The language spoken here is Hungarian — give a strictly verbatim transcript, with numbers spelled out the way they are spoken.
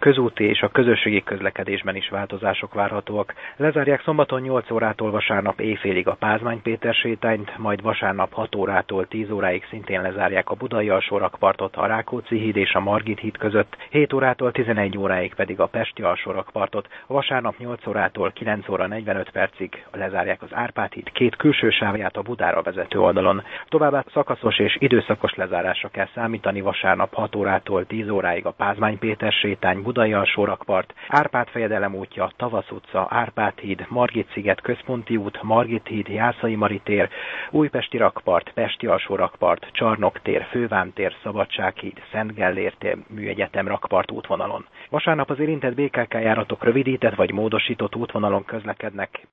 közúti és a közösségi közlekedésben is változások várhatóak. Lezárják szombaton nyolc órától vasárnap éjfélig a Pázmány Péter sétányt, majd vasárnap hat órától tíz óráig szintén lezárják a Budai alsórakpartot, a Rákóczi híd és a Margit híd között, hét órától tizenegy óráig pedig a Pesti alsórakpartot, vasárnap nyolc órától kilenc óra negyvenöt percig lezárják az Árpád híd két külső sávját a Budára vezető oldalon. Továbbá szakaszos és időszakos lezárásra kell számítani vasárnap hat órától tíz óráig a Pázmány Péter sétány, Budai alsórakpart, Árpád fejedelem útja, Tavasz utca, Árpád híd, Margit sziget központi út, Margit híd, Jászai Mari tér, Újpesti rakpart, Pesti alsórakpart, Csarnok tér, Fővám tér, Szabadsághíd, Szent Gellér tér, Műegyetem rakpart útvonalon. Vasárnap az érintett bé ká ká járatok rövidített vagy módosított útvonalon közlekednek.